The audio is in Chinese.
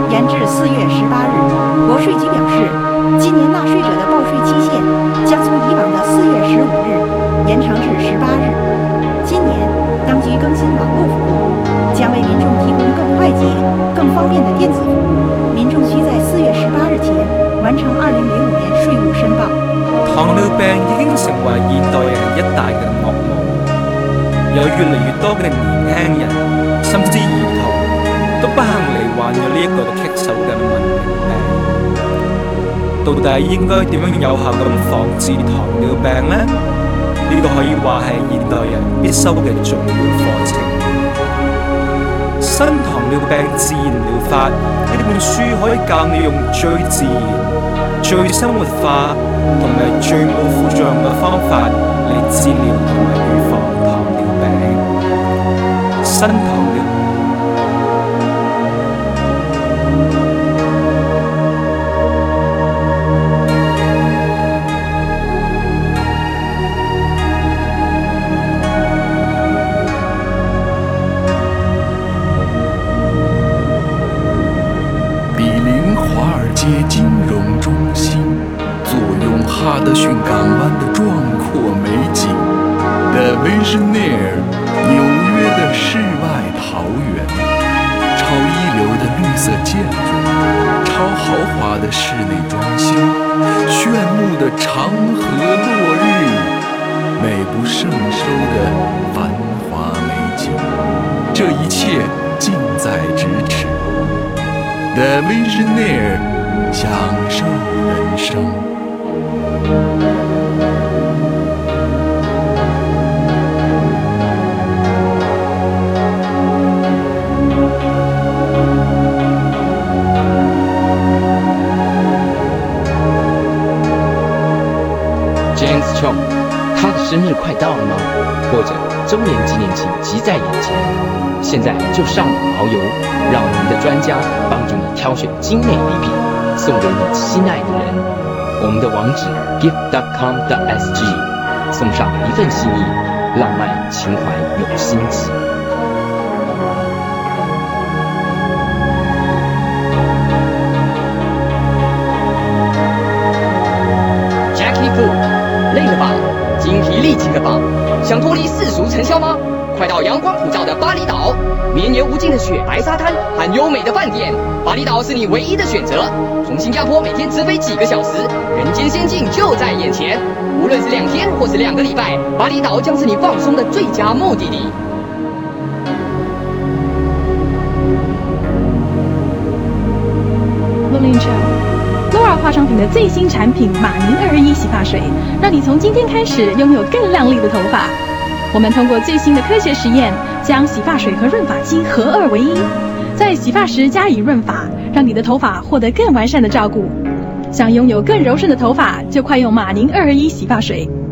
延至4月18日。国税局表示，今年纳税者的报税期限将从以往的4月15日延长至18日。今年，当局更新网络服务，将为民众提供更快捷、更方便的电子服务。民众需在4月18日前完成2005年税務申報。 糖尿病已經成為現代人一大嘅噩夢，有越嚟越多嘅年輕人甚至兒童都不幸罹患咗呢一個棘手嘅文明病。到底應該點樣有效咁防治糖尿病呢？呢個可以話係現代人必修嘅重要課程。新糖尿病自然療法呢本書可以教你用最自然、最生活化同埋最冇副作用嘅方法嚟治療同埋預防糖尿病。新糖尿金融中心坐拥哈德逊港湾的壮阔美景 The Visionaire 纽约的世外桃源，超一流的绿色建筑，超豪华的室内装修，炫目的长河落日，美不胜收的繁华美景，这一切近在咫尺。The Visionaire享受人生。 James Chong， 他的生日快到了吗？或者周年纪念期即在眼前？现在就上网遨游，让我们的专家帮助你挑选精美礼品，送给你心爱的人。我们的网址 gift.com.sg， 送上一份心意，浪漫情怀有心机。Jackie Fu， 累了吧？精疲力尽了吧？想脱离世俗尘嚣吗？快到阳光普照的巴厘岛，绵延无尽的雪白沙滩和优美的饭店，巴厘岛是你唯一的选择。从新加坡每天直飞几个小时，人间仙境就在眼前。无论是2天或是2个礼拜，巴厘岛将是你放松的最佳目的地。 洛尔化妆品的最新产品马宁221洗发水，让你从今天开始拥有更亮丽的头发。我们通过最新的科学实验，将洗发水和润发剂合二为一，在洗发时加以润发，让你的头发获得更完善的照顾。想拥有更柔顺的头发，就快用马宁221洗发水。